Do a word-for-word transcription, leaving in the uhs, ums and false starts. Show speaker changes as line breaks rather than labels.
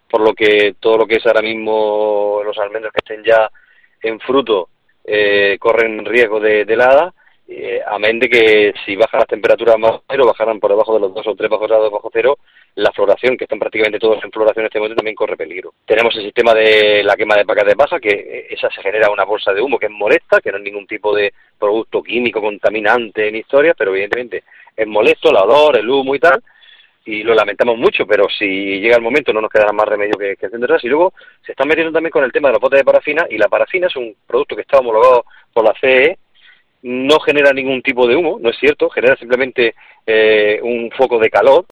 por lo que todo lo que es ahora mismo los almendros que estén ya en fruto eh, corren riesgo de, de helada, eh, amén de que si bajan las temperaturas más cero, bajarán por debajo de los dos o tres grados bajo cero, la floración, que están prácticamente todos en floración en este momento, también corre peligro. Tenemos el sistema de la quema de pacas de paja, que esa se genera una bolsa de humo que es molesta, que no es ningún tipo de producto químico contaminante ni historia, pero evidentemente es molesto, el olor, el humo y tal, y lo lamentamos mucho, pero si llega el momento no nos quedará más remedio que, que encenderlas. Y luego se están metiendo también con el tema de los botes de parafina, y la parafina es un producto que está homologado por la C E, no genera ningún tipo de humo, no es cierto, genera simplemente eh, un foco de calor,